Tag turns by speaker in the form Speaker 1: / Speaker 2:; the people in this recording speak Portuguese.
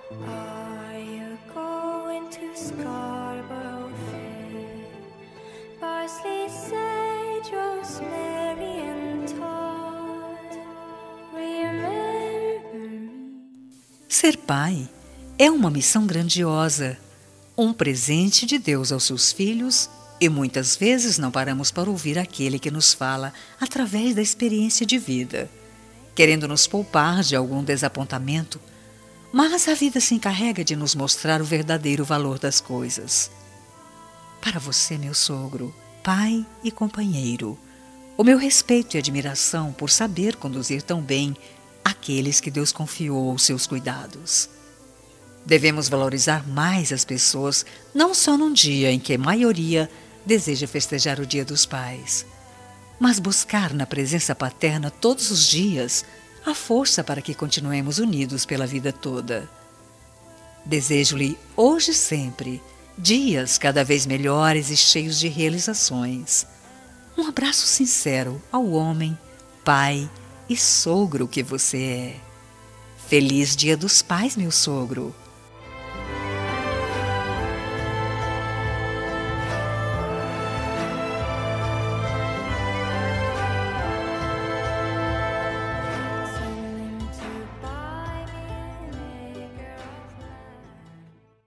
Speaker 1: Are you going to Scarborough Fair? Parsley, sage, rosemary and thyme. Remember me.
Speaker 2: Ser pai é uma missão grandiosa, um presente de Deus aos seus filhos, e muitas vezes não paramos para ouvir aquele que nos fala através da experiência de vida, querendo nos poupar de algum desapontamento, mas a vida se encarrega de nos mostrar o verdadeiro valor das coisas. Para você, meu sogro, pai e companheiro, o meu respeito e admiração por saber conduzir tão bem aqueles que Deus confiou aos seus cuidados. Devemos valorizar mais as pessoas, não só num dia em que a maioria deseja festejar o Dia dos Pais, mas buscar na presença paterna todos os dias a força para que continuemos unidos pela vida toda. Desejo-lhe hoje e sempre dias cada vez melhores e cheios de realizações. Um abraço sincero ao homem, pai e sogro que você é. Feliz Dia dos Pais, meu sogro!